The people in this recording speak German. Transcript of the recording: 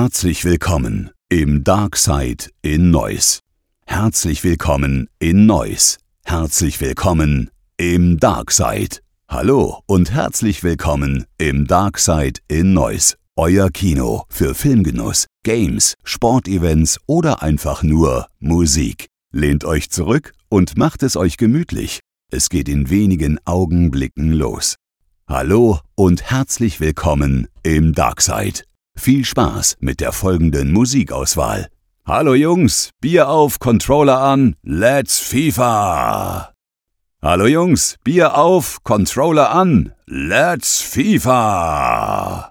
Herzlich willkommen im Dark Side in Neuss. Herzlich willkommen in Neuss. Herzlich willkommen im Dark Side. Hallo und herzlich willkommen im Dark Side in Neuss. Euer Kino für Filmgenuss, Games, Sportevents oder einfach nur Musik. Lehnt euch zurück und macht es euch gemütlich. Es geht in wenigen Augenblicken los. Hallo und herzlich willkommen im Dark Side. Viel Spaß mit der folgenden Musikauswahl. Hallo Jungs, Bier auf, Controller an, let's FIFA! Hallo Jungs, Bier auf, Controller an, let's FIFA!